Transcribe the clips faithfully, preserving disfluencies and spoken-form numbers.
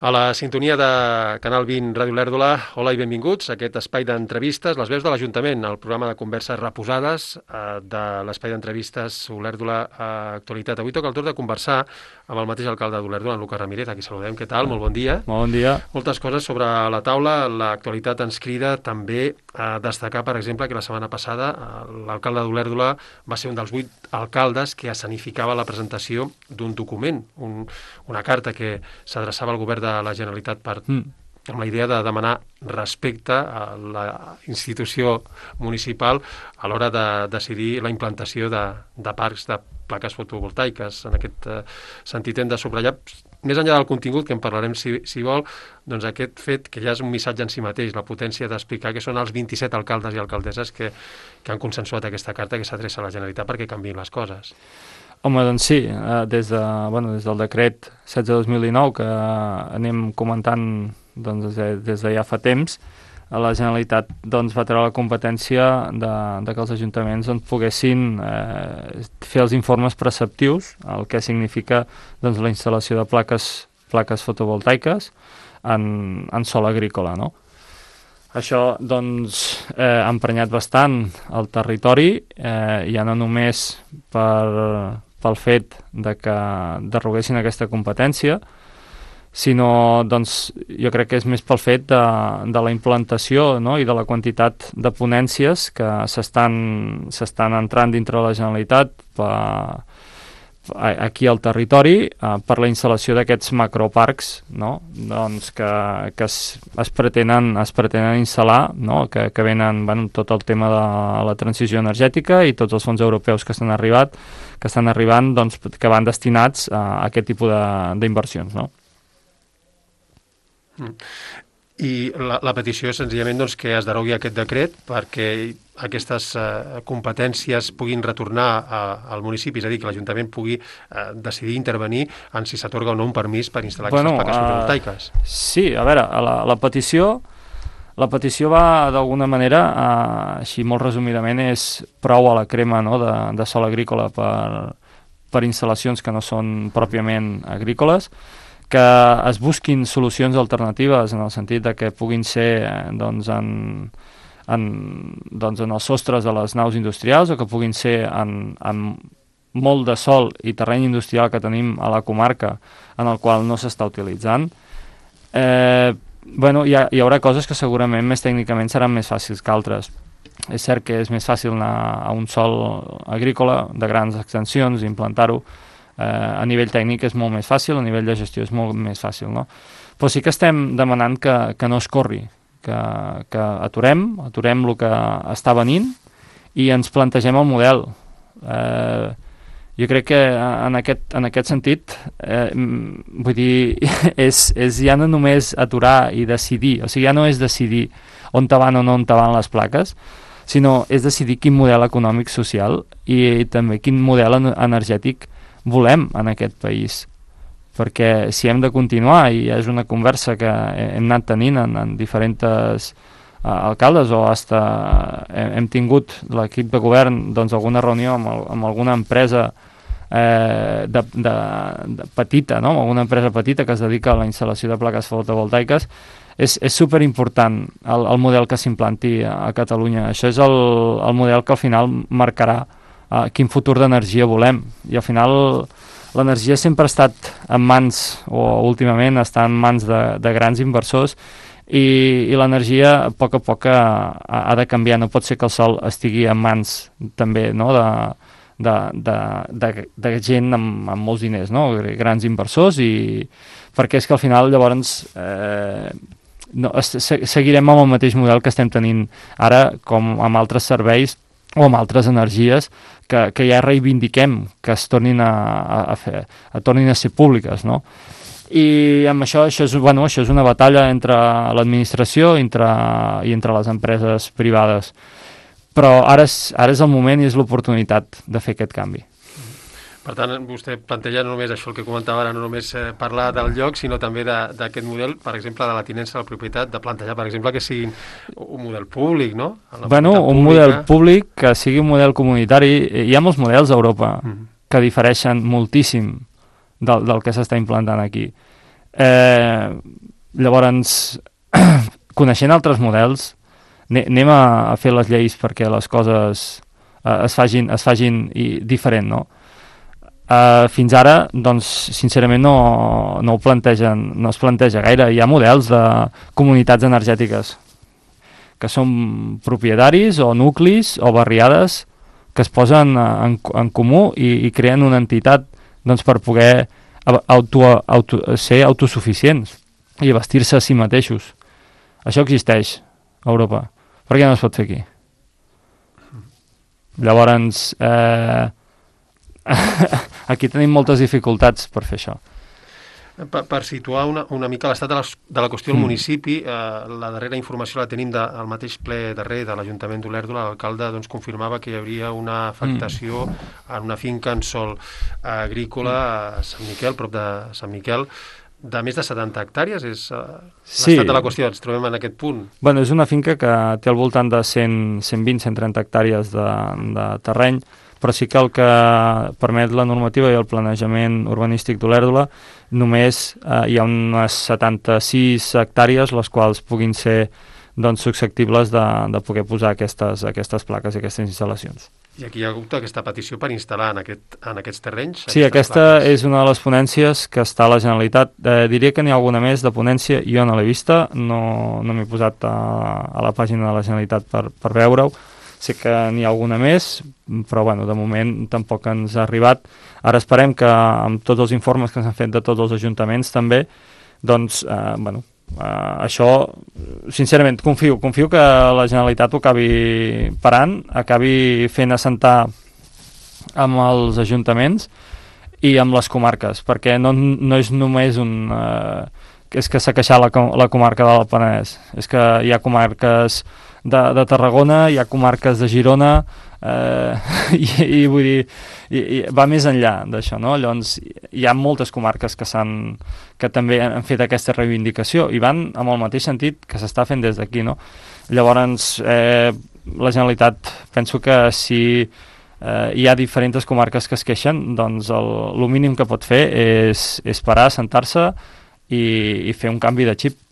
A la sintonia de Canal vint Ràdio Olèrdola, hola i benvinguts a aquest espai d'entrevistes, les veus de l'Ajuntament, el programa de converses reposades eh, de l'espai d'entrevistes Olèrdola a Actualitat. Avui toca el torn de conversar amb el mateix alcalde d'Olèrdola, en Lucas Ramírez, a qui saludem. Què tal? Molt bon dia. Molt bon dia. Moltes coses sobre la taula. L'actualitat ens crida també a destacar, per exemple, que la setmana passada l'alcalde d'Olèrdola va ser un dels vuit alcaldes que escenificava la presentació d'un document, un, una carta que s'adreçava al govern de la Generalitat per, mm. amb la idea de demanar respecte a la institució municipal a l'hora de decidir la implantació de, de parcs de plaques fotovoltaiques. En aquest eh, sentit hem de subratllar, més enllà del contingut, que en parlarem si, si vol, doncs aquest fet que ja és un missatge en si mateix, la potència d'explicar que són els vint-i-set alcaldes i alcaldesses que, que han consensuat aquesta carta que s'adreça a la Generalitat perquè canviïn les coses. Home, doncs sí, des, de, bueno, des del decret setze dos mil dinou que anem comentant doncs, des, des de ja fa temps, la Generalitat doncs, va treure la competència de, de que els ajuntaments doncs, poguessin eh, fer els informes preceptius, el que significa doncs, la instal·lació de plaques, plaques fotovoltaiques en, en sòl agrícola, no? Això doncs, eh, ha emprenyat bastant el territori, eh, ja no només per, pel fet de que deroguessin aquesta competència, sinó doncs, jo crec que és més pel fet de, de la implantació, no? I de la quantitat de ponències que s'estan s'estan entrant dintre de la Generalitat per, aquí al territori eh, per la instal·lació d'aquests macroparcs, no? Doncs que, que es, es, pretenen, es pretenen instal·lar, no? que, que venen bueno, tot el tema de la transició energètica i tots els fons europeus que estan arribat, que estan arribant, doncs, que van destinats a, a aquest tipus d'inversions, no? Mm. I la, la petició és senzillament doncs, que es derogui aquest decret perquè aquestes eh, competències puguin retornar a, al municipi, és a dir, que l'Ajuntament pugui eh, decidir intervenir en si s'atorga o no un permís per instal·lar bueno, aquestes plaques fotovoltaiques. Uh, sí, a veure, la, la petició la petició va d'alguna manera, uh, així molt resumidament, és prou a la crema, no?, de, de sòl agrícola per, per instal·lacions que no són pròpiament agrícoles, que es busquin solucions alternatives en el sentit de que puguin ser eh, doncs, en, en, doncs, en els sostres de les naus industrials o que puguin ser en, en molt de sòl i terreny industrial que tenim a la comarca en el qual no s'està utilitzant. Eh, bueno, hi, ha, hi haurà coses que segurament més tècnicament seran més fàcils que altres. És cert que és més fàcil anar a un sòl agrícola de grans extensions i implantar-ho. Eh, a nivell tècnic és molt més fàcil, a nivell de gestió és molt més fàcil, no? Però sí que estem demanant que, que no es corri, que, que aturem, aturem el que està venint i ens plantegem el model. Eh, jo crec que en aquest, en aquest sentit, eh, vull dir, és, és ja no només aturar i decidir, o sigui, ja no és decidir on te van o no on te van les plaques, sinó és decidir quin model econòmic social i, i també quin model energètic volem en aquest país, perquè si hem de continuar, i és una conversa que hem anat tenint en, en diferents uh, alcaldes o hasta hem, hem tingut l'equip de govern doncs, alguna reunió amb, el, amb alguna empresa eh, de, de, de petita, no? Alguna empresa petita que es dedica a la instal·lació de plaques fotovoltaiques, és, és superimportant el, el model que s'implanti a Catalunya. Això és el, el model que al final marcarà Uh, quin futur d'energia volem, i al final l'energia sempre ha estat en mans, o últimament està en mans de, de grans inversors, i, i l'energia a poc a poc ha, ha de canviar, no pot ser que el sol estigui en mans també, no?, de, de, de, de, de gent amb, amb molts diners, no?, grans inversors, i perquè és que al final llavors eh, no, seguirem amb el mateix model que estem tenint ara, com amb altres serveis o amb altres energies que, que ja reivindiquem que es tornin a, a, a, fer, a tornin a ser públiques, no? I amb això, això és, bueno, això és una batalla entre l'administració entre, i entre les empreses privades. Però ara és, ara és el moment i és l'oportunitat de fer aquest canvi. Per tant, vostè planteja no només això el que comentava ara, no només eh, parlar del lloc, sinó també d'aquest model, per exemple, de la tinença de la propietat, de plantejar, per exemple, que sigui un model públic, no? Bueno, un pública. model públic que sigui un model comunitari. Hi ha molts models a Europa mm. que difereixen moltíssim del, del que s'està implantant aquí. Eh, llavors, coneixent altres models, anem a, a fer les lleis perquè les coses eh, es fagin, es fagin i, diferent, no? Uh, fins ara, doncs, sincerament no, no, ho plantegen, no es planteja gaire. Hi ha models de comunitats energètiques que són propietaris o nuclis o barriades que es posen en, en comú i, i creen una entitat, doncs, per poder auto, auto, ser autosuficients i abastir-se a si mateixos. Això existeix a Europa. Per què no es pot fer aquí? Llavors, eh, aquí tenim moltes dificultats per fer això. Per, per situar una, una mica l'estat de, de la qüestió al Mm. municipi, eh, la darrera informació la tenim del mateix ple darrer de l'Ajuntament d'Olèrdola. L'alcalde doncs, confirmava que hi hauria una afectació mm. en una finca en sol agrícola a Sant Miquel, prop de Sant Miquel, de més de setanta hectàrees. És uh, sí. l'estat de la qüestió, ens trobem en aquest punt. Bueno, és una finca que té al voltant de cent, cent vint a cent trenta hectàrees de, de terreny, però sí que el que permet la normativa i el planejament urbanístic d'Olèrdola només eh, hi ha unes setanta-sis hectàrees les quals puguin ser, doncs, susceptibles de, de poder posar aquestes, aquestes plaques i aquestes instal·lacions. I aquí hi ha hagut aquesta petició per instal·lar en, aquest, en aquests terrenys? Sí, aquesta plaques. És una de les ponències que està a la Generalitat. Eh, diria que n'hi ha alguna més de ponència, jo no l'he vista, no, no m'he posat a, a la pàgina de la Generalitat per, per veure-ho. Sé que n'hi ha alguna més, però bueno, de moment tampoc ens ha arribat. Ara esperem que amb tots els informes que s'han fet de tots els ajuntaments també, doncs, eh, bueno, eh, això, sincerament, confio, confio que la Generalitat ho acabi parant, acabi fent assentar amb els ajuntaments i amb les comarques, perquè no, no és només un... Eh, és que s'ha queixat la, la comarca del Penedès, és que hi ha comarques de, de Tarragona, hi ha comarques de Girona, eh, i, i vull dir, i, i va més enllà d'això, no? Llavors, hi ha moltes comarques que s'han, que també han fet aquesta reivindicació i van amb el mateix sentit que s'està fent des d'aquí, no? Llavors, eh, la Generalitat, penso que si eh, hi ha diferents comarques que es queixen, doncs el, el mínim que pot fer és, és parar, sentar-se i, i fer un canvi de xip.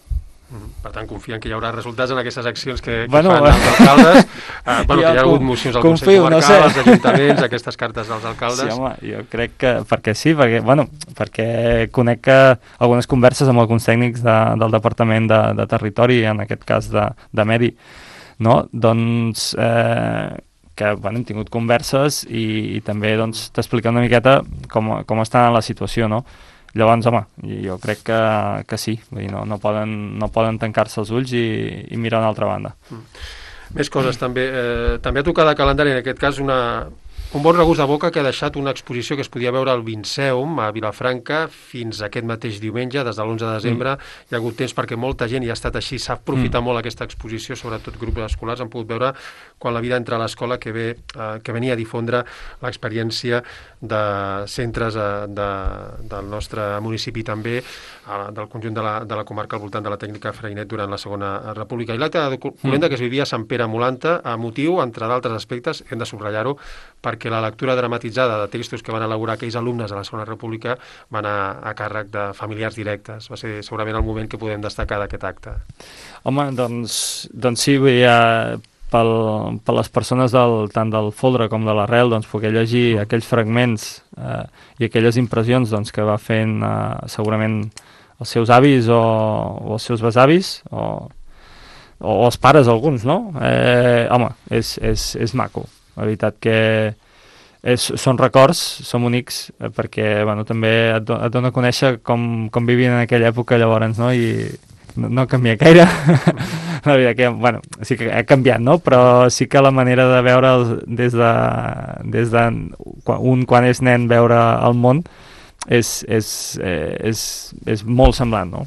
Per tant, confien que hi haurà resultats en aquestes accions que, que bueno, fan els alcaldes. Uh, bueno, que hi ha hagut mocions al confio, Consell Comarcal, no sé. als ajuntaments, aquestes cartes dels alcaldes. Sí, home, jo crec que... Perquè sí, perquè, bueno, perquè conec que algunes converses amb alguns tècnics de, del Departament de, de Territori, en aquest cas de, de Medi, no? Doncs... Eh, que bueno, hem tingut converses i, i també doncs, t'explica una miqueta com, com està la situació, no? Llavors, home, jo crec que, que sí, vull dir, no, no poden, no poden tancar-se els ulls i, i mirar a una altra banda. Mm. Més coses, també. Eh, també ha tocat de calendari, en aquest cas, una, un bon regust de boca que ha deixat una exposició que es podia veure al Vinceum, a Vilafranca, fins aquest mateix diumenge, des de l'onze de desembre. Mm. Hi ha hagut temps perquè molta gent hi ha estat així, s'ha aprofitat mm. molt aquesta exposició, sobretot grups escolars, han pogut veure quan la vida entra a l'escola que, ve, eh, que venia a difondre l'experiència de centres eh, de, del nostre municipi també, eh, del conjunt de la, de la comarca al voltant de la tècnica Freinet durant la Segona República. I l'acte de Colenda mm. que es vivia a Sant Pere Molanta, a motiu, entre d'altres aspectes, hem de subratllar-ho, perquè la lectura dramatitzada de textos que van elaborar aquells alumnes de la Segona República van a, a càrrec de familiars directes. Va ser segurament el moment que podem destacar d'aquest acte. Home, doncs, doncs sí, vull dir, eh, pel, per les persones del, tant del Foldre com de l'Arrel, doncs, poder llegir aquells fragments eh, i aquelles impressions doncs, que va fent eh, segurament els seus avis o, o els seus besavis o, o els pares alguns, no? Eh, home, és, és, és maco. La veritat que és, són records, són únics, eh, perquè bueno, també et, do, et dona a conèixer com, com vivien en aquella època llavors, no? I no, no canvia gaire. La veritat que, bueno, sí que ha canviat, no? Però sí que la manera de veure des de, des de un quan és nen veure el món és, és, eh, és, és molt semblant, no?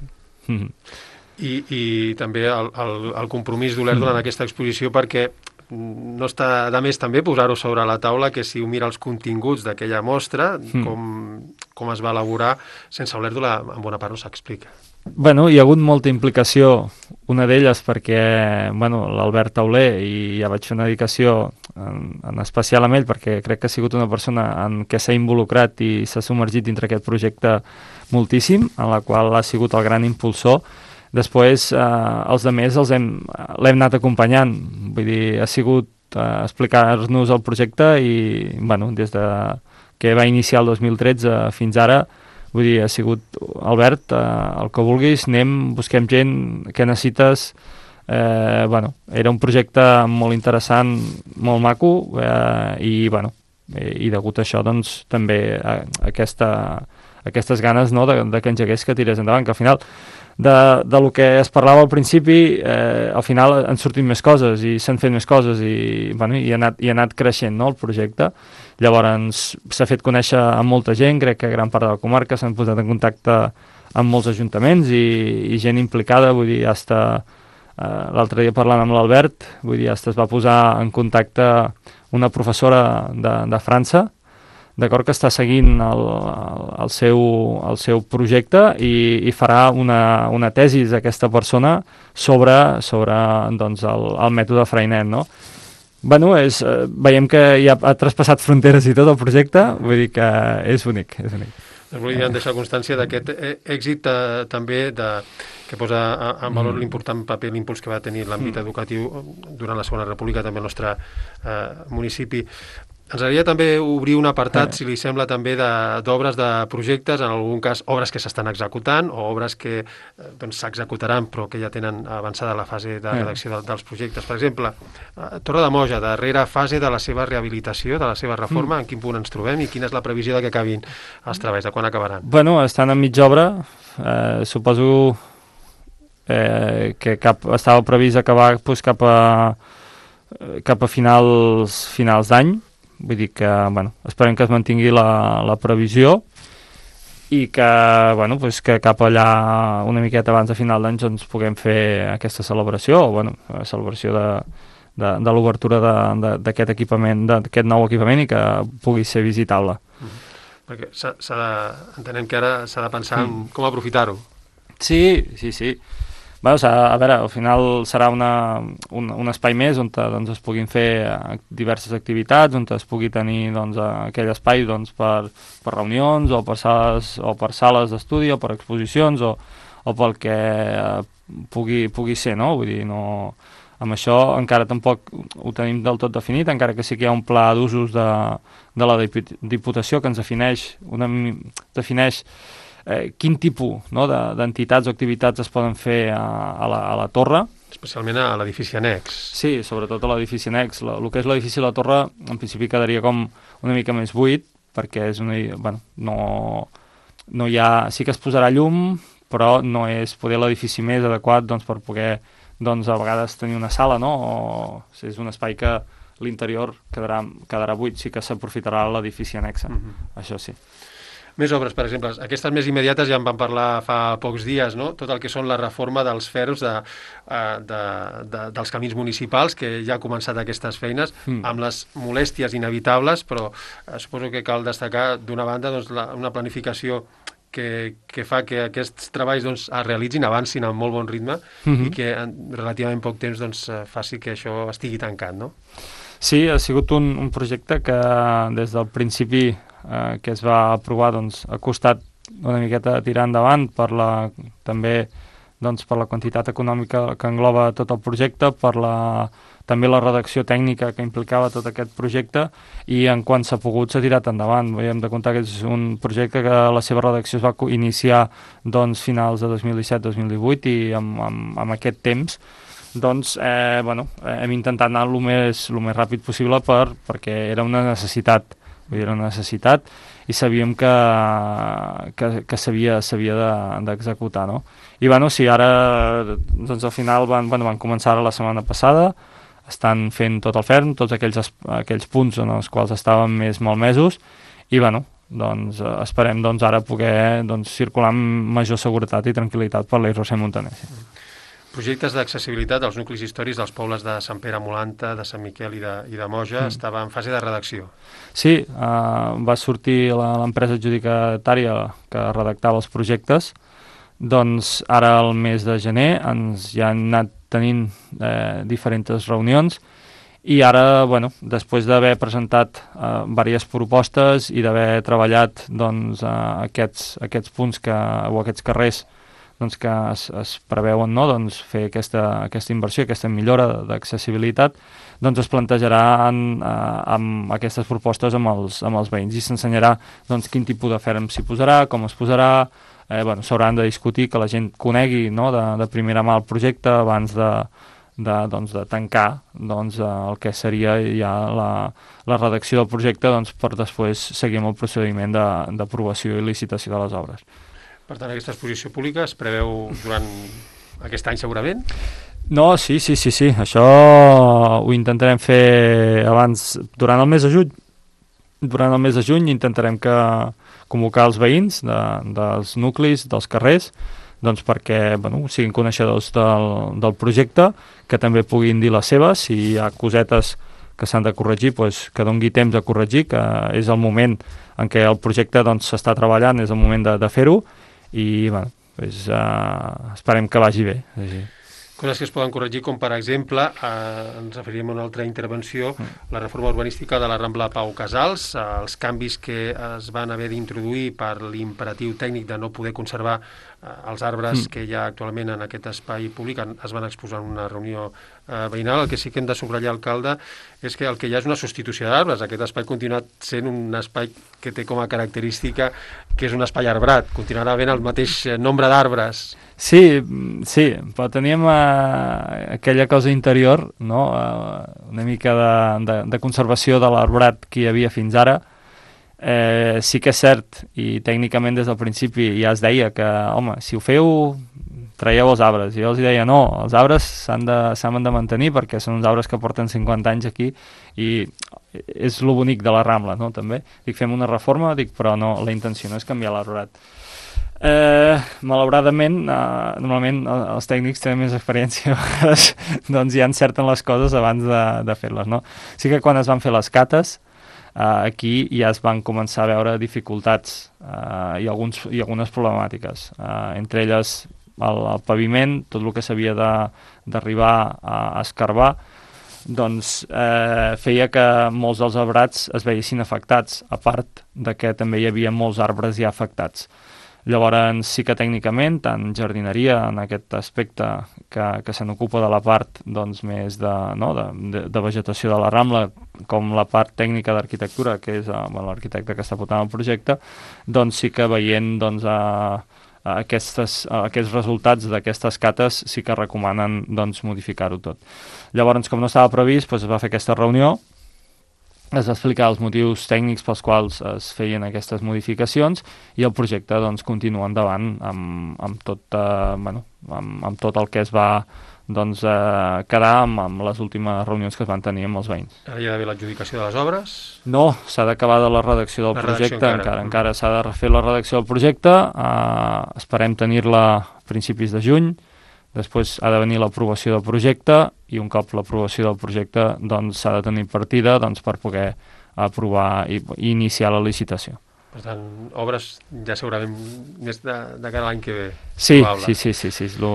I, i també el, el, el compromís d'Olèrdola mm. en aquesta exposició, perquè no està de més també posar-ho sobre la taula, que si ho mira els continguts d'aquella mostra, mm. com com es va elaborar, sense Olèrdola en bona part no s'explica. Bueno, hi ha hagut molta implicació, una d'elles perquè bueno, l'Albert Tauler, i ja vaig fer una dedicació en, en especial amb ell perquè crec que ha sigut una persona en què s'ha involucrat i s'ha submergit dintre aquest projecte moltíssim, en la qual ha sigut el gran impulsor. Després, eh, els altres els hem, l'hem anat acompanyant, vull dir, ha sigut eh, explicar-nos el projecte i, bueno, des de que va iniciar el dos mil tretze fins ara, vull dir, ha sigut Albert, eh, el que vulguis, anem, busquem gent, què necessites, eh, bueno, era un projecte molt interessant, molt maco, eh, i, bueno, i, i degut a això, doncs, també a, aquesta, aquestes ganes, no?, de, de que engegués, que tirés endavant, que al final de, de lo que es parlava al principi, eh, al final han sortit més coses i s'han fet més coses i, bueno, i, ha anat, i ha anat creixent, no?, el projecte. Llavors s'ha fet conèixer amb molta gent, crec que gran part de la comarca s'han posat en contacte amb molts ajuntaments i, i gent implicada, vull dir, hasta eh, l'altre dia parlant amb l'Albert, vull dir, hasta es va posar en contacte una professora de, de França, d'acord, que està seguint el, el, el, seu, el seu projecte i, i farà una, una tesi d'aquesta persona sobre, sobre doncs, el, el mètode Freinet, no? Bueno, és, eh, veiem que ja ha traspassat fronteres i tot el projecte, vull dir que és únic, és únic. Doncs volíem deixar constància d'aquest èxit eh, també de, que posa en valor mm. l'important paper, l'impuls que va tenir l'àmbit mm. educatiu durant la Segona República, també al nostre eh, municipi. Ens agradaria també obrir un apartat, eh. si li sembla, també d'obres, de, de projectes, en algun cas obres que s'estan executant o obres que eh, doncs, s'executaran però que ja tenen avançada la fase de redacció eh. de, dels projectes. Per exemple, eh, Torre de Moja, darrera fase de la seva rehabilitació, de la seva reforma, mm. en quin punt ens trobem i quina és la previsió de que acabin els treballs, de quan acabaran? Bueno, estan en mitja obra, eh, suposo eh, que cap, estava previst acabar pues, cap a, cap a finals, finals d'any. Vull dir que, bueno, esperem que es mantingui la, la previsió i que, bueno, pues que cap allà una miqueta abans de final d'any doncs puguem fer aquesta celebració, o, bueno, la celebració de, de, de l'obertura d'aquest equipament, d'aquest nou equipament i que pugui ser visitable. Mm. Perquè s'ha de, entenem que ara s'ha de pensar mm. en com aprofitar-ho. Sí, sí, sí. Bueno, a veure, al final serà una, un, un espai més on doncs, es puguin fer diverses activitats, on es pugui tenir doncs, aquell espai doncs, per, per reunions o per sales, o per sales d'estudi o per exposicions o, o pel que pugui, pugui ser, no? Vull dir, no... Amb això encara tampoc ho tenim del tot definit, encara que sí que hi ha un pla d'usos de, de la Diputació que ens defineix, una, defineix Eh, quin tipus, no, d'entitats o activitats es poden fer a, a, la, a la torre. Especialment a l'edifici annex. Sí, sobretot a l'edifici annex. La, el que és l'edifici de la torre, en principi quedaria com una mica més buit, perquè és una, bueno, no, no hi ha... Sí que es posarà llum, però no és poder l'edifici més adequat doncs, per poder doncs, a vegades tenir una sala, no? O, o sigui, és un espai que l'interior quedarà, quedarà buit, sí que s'aprofitarà l'edifici annex, mm-hmm. Això sí. Més obres, per exemple, aquestes més immediates ja en vam parlar fa pocs dies, no? Tot el que són la reforma dels ferros de, de, de, dels camins municipals, que ja ha començat aquestes feines, mm. amb les molèsties inevitables, però eh, suposo que cal destacar, d'una banda, doncs, la, una planificació que, que fa que aquests treballs doncs, es realitzin, avancin amb molt bon ritme, mm-hmm. i que en relativament poc temps doncs, faci que això estigui tancat, no? Sí, ha sigut un, un projecte que des del principi Eh, que es va aprovar doncs, ha costat una miqueta tirar endavant per la, també doncs, per la quantitat econòmica que engloba tot el projecte, per la, també la redacció tècnica que implicava tot aquest projecte i en quan s'ha pogut s'ha tirat endavant. Hem de comptar que és un projecte que la seva redacció es va iniciar doncs, finals de dos mil disset dos mil divuit i amb, amb, amb aquest temps doncs, eh, bueno, hem intentat anar el més, el més ràpid possible per, perquè era una necessitat. Era una necessitat i sabíem que, que, que s'havia d'executar, no? I bueno, sí, ara doncs al final van, bueno, van començar la setmana passada, estan fent tot el ferm, tots aquells, aquells punts en els quals estàvem més malmesos i bueno, doncs esperem doncs, ara poder doncs, circular amb major seguretat i tranquil·litat per l'Eix Roser Montaner. Sí. projectes d'accessibilitat als nuclis històrics dels pobles de Sant Pere Molanta, de Sant Miquel i de, i de Moja, mm. estava en fase de redacció. Sí, uh, va sortir l'empresa adjudicatària que redactava els projectes, doncs ara al mes de gener ens ja han anat tenint eh, diferents reunions i ara, bueno, després d'haver presentat eh, diverses propostes i d'haver treballat doncs, uh, aquests, aquests punts que, o aquests carrers doncs, que es, es preveuen no? doncs, fer aquesta, aquesta inversió, aquesta millora d'accessibilitat, doncs es plantejarà en, eh, amb aquestes propostes amb els, amb els veïns i s'ensenyarà doncs, quin tipus de ferm s'hi posarà, com es posarà, eh, bueno, s'hauran de discutir, que la gent conegui no? de, de primera mà el projecte abans de, de, doncs, de tancar doncs, el que seria ja la, la redacció del projecte doncs, per després seguir amb el procediment d'aprovació i licitació de les obres. Per tant, aquesta exposició pública es preveu durant aquest any segurament? No, sí, sí, sí, sí. Això ho intentarem fer abans, durant el mes de juny. Durant el mes de juny intentarem que convocar els veïns de, dels nuclis, dels carrers, doncs perquè bueno, siguin coneixedors del, del projecte, que també puguin dir les seves, si hi ha cosetes que s'han de corregir, doncs, que dongui temps a corregir, que és el moment en què el projecte s'està doncs, treballant, és el moment de, de fer-ho, i bueno, pues, uh, esperem que vagi bé. Sí. Coses que es poden corregir, com per exemple, eh, ens referirem a una altra intervenció, la reforma urbanística de la Rambla Pau Casals, eh, els canvis que es van haver d'introduir per l'imperatiu tècnic de no poder conservar eh, els arbres mm. que hi ha actualment en aquest espai públic, es van exposar en una reunió eh, veïnal. El que sí que hem de subratllar, alcalde, és que el que hi ha és una substitució d'arbres. Aquest espai continua sent un espai que té com a característica que és un espai arbrat, continuarà havent el mateix nombre d'arbres. Sí, sí, però teníem uh, aquella cosa interior, no? uh, una mica de, de, de conservació de l'arbrat que hi havia fins ara. Eh, sí que és cert, i tècnicament des del principi ja es deia que, home, si ho feu, traieu els arbres. I jo els deia, no, els arbres s'han de, s'han de mantenir perquè són uns arbres que porten cinquanta anys aquí i és lo bonic de la Rambla, no?, també. Dic, fem una reforma, dic, però no, la intenció no és canviar l'arbrat. Eh, malauradament, eh, normalment els tècnics tenen més experiència, doncs ja encerten les coses abans de, de fer-les, no? Sí que quan es van fer les cates, eh, aquí ja es van començar a veure dificultats eh, i, alguns, i algunes problemàtiques. Eh, entre elles, el, el paviment, tot el que s'havia d'arribar a, a escarbar, doncs eh, feia que molts dels arbrats es veiessin afectats, a part de que també hi havia molts arbres ja afectats. Llavors sí que tècnicament, tant jardineria en aquest aspecte que, que se n'ocupa de la part doncs, més de, no, de, de, de vegetació de la Rambla, com la part tècnica d'arquitectura, que és bueno, l'arquitecte que està portant el projecte, doncs sí que veient doncs, a, a aquestes, a aquests resultats d'aquestes cates sí que recomanen doncs, modificar-ho tot. Llavors, com no estava previst, doncs es va fer aquesta reunió, es va explicar els motius tècnics pels quals es feien aquestes modificacions i el projecte doncs, continua endavant amb, amb, tot, eh, bueno, amb, amb tot el que es va doncs, eh, quedar amb, amb les últimes reunions que es van tenir amb els veïns. Ara hi ha d'haver l'adjudicació de les obres? No, s'ha d'acabar de la redacció del la projecte, redacció encara, encara, encara s'ha de refer la redacció del projecte, eh, esperem tenir-la a principis de juny. Després ha de venir l'aprovació del projecte i un cop l'aprovació del projecte doncs, s'ha de tenir partida doncs, per poder aprovar i, i iniciar la licitació. Per tant, obres ja segurament més de, de cara a l'any que ve. Sí, sí, sí, sí, sí, és lo...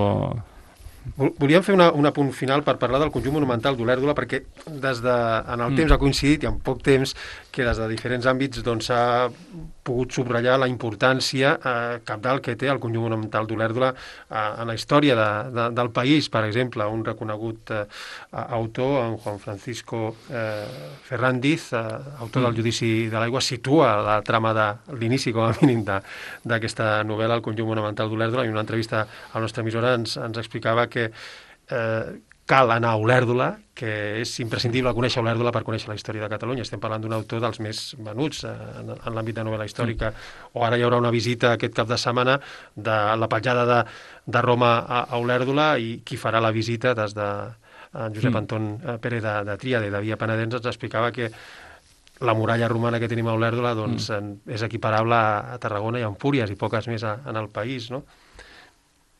Volíem fer una, un apunt final per parlar del conjunt monumental d'Olèrdola, perquè des de, en el mm. temps ha coincidit, i en poc temps, que des de diferents àmbits doncs, s'ha pogut subratllar la importància eh, cabdal que té el conjunt monumental d'Olèrdola eh, en la història de, de, del país. Per exemple, un reconegut eh, autor, en Juan Francisco eh, Ferrandiz, eh, autor mm. del Judici de l'Aigua, situa la trama de l'inici, com a mínim, d'aquesta novel·la, el conjunt monumental d'Olèrdola, i en una entrevista a la nostra emissora ens, ens explicava que que eh, cal anar a Olèrdola, que és imprescindible conèixer Olèrdola per conèixer la història de Catalunya. Estem parlant d'un autor dels més venuts eh, en, en l'àmbit de novel·la històrica. Mm. O ara hi haurà una visita aquest cap de setmana de la petjada de, de Roma a, a Olèrdola, i qui farà la visita des de en Josep mm. Anton Pérez de, de Tríade, de Via Penedents, ens explicava que la muralla romana que tenim a Olèrdola doncs, mm. és equiparable a, a Tarragona i a Empúries i poques més a, en el país, no?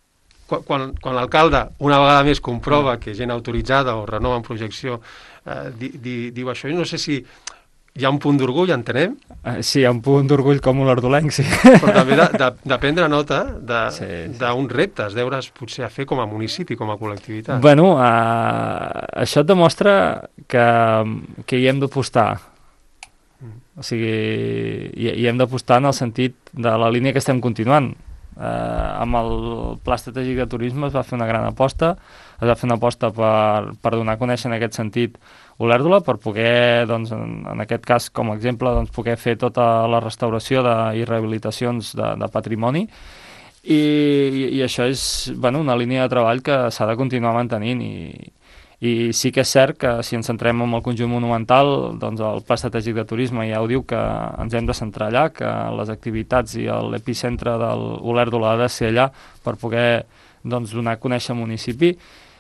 quan, quan l'alcalde una vegada més comprova que gent autoritzada o renou en projecció eh, di, di, diu això, i no sé si hi ha un punt d'orgull, entenem? Uh, sí, hi ha un punt d'orgull com un ardolenc, sí. Però també de, de, de prendre nota d'uns sí, sí. reptes, deures potser a fer com a municipi, com a col·lectivitat. Bueno, uh, això et demostra que, que hi hem d'apostar. Mm. O sigui, hi, hi hem d'apostar en el sentit de la línia que estem continuant. Uh, amb el Pla Estratègic de Turisme es va fer una gran aposta, es va fer una aposta per, per donar a conèixer en aquest sentit Olèrdola, per poder, doncs, en, en aquest cas, com a exemple, doncs, poder fer tota la restauració de, i rehabilitacions de, de patrimoni, i, i, i això és, bueno, una línia de treball que s'ha de continuar mantenint, i, i sí que és cert que si ens centrem en el conjunt monumental, doncs el Pla Estratègic de Turisme ja ho diu, que ens hem de centrar allà, que les activitats i l'epicentre de l'Olèrdola ha de ser allà per poder, doncs, donar a conèixer el municipi,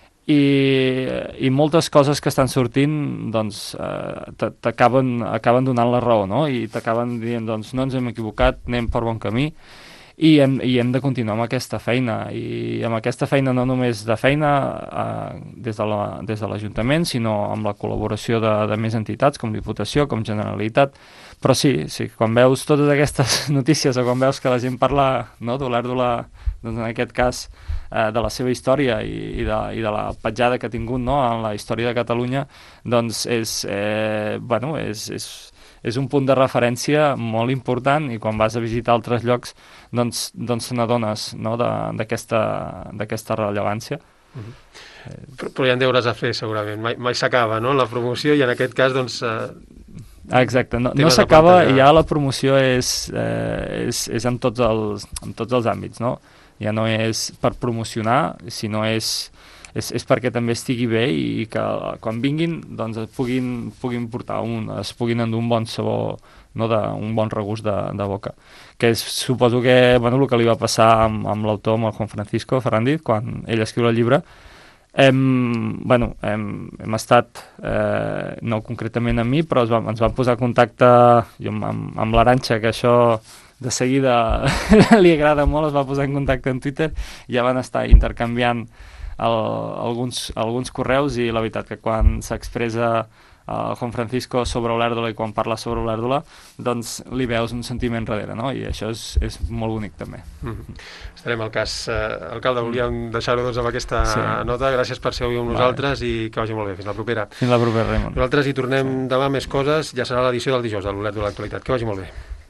i, i moltes coses que estan sortint doncs eh, t'acaben acaben donant la raó, no? I t'acaben dient, doncs, no ens hem equivocat, anem per bon camí, i hem, i hem de continuar amb aquesta feina, i amb aquesta feina no només de feina eh, des de la, des de l'Ajuntament, sinó amb la col·laboració de, de més entitats, com Diputació, com Generalitat. Però sí, sí, quan veus totes aquestes notícies o quan veus que la gent parla, no, d'Olèrdola, doncs en aquest cas, eh, de la seva història i, i, de, i de la petjada que ha tingut, no, en la història de Catalunya, doncs és, eh, bueno, és, és, és un punt de referència molt important, i quan vas a visitar altres llocs doncs, doncs n'adones, no, d'aquesta d'aquesta rellevància. Uh-huh. Però, però hi ha deures a fer, segurament. Mai, mai s'acaba, no?, la promoció, i en aquest cas, doncs... Eh... Exacte, no, no s'acaba, i ja la promoció és, eh, és, és en, tots els, en tots els àmbits, no? Ja no és per promocionar, sinó és, és, és perquè també estigui bé, i que quan vinguin doncs es puguin, puguin portar un, es puguin endur un bon sabor, no, de, un bon regust de, de boca. Que és, suposo que, bueno, el que li va passar amb, amb l'autor, amb el Juan Francisco Ferrandiz, quan ell escriu el llibre. Hem, bueno, hem, hem estat, eh, no concretament amb mi, però es va, ens van posar en contacte jo, amb, amb l'Arantxa, que això de seguida li agrada molt, es va posar en contacte en Twitter, i ja van estar intercanviant el, alguns, alguns correus, i la veritat que quan s'expressa el Juan Francisco sobre Olèrdola, i quan parla sobre Olèrdola, doncs li veus un sentiment darrere, no? I això és, és molt bonic també. Mm-hmm. Estarem al cas. Uh, alcalde, volíem deixar-ho doncs amb aquesta sí. nota. Gràcies per ser avui amb vale. nosaltres, i que vagi molt bé. Fins la propera. Fins la propera, Raimon. Nosaltres hi tornem sí. demà més coses. Ja serà l'edició del dijous de l'Olèrdola Actualitat. Que vagi molt bé.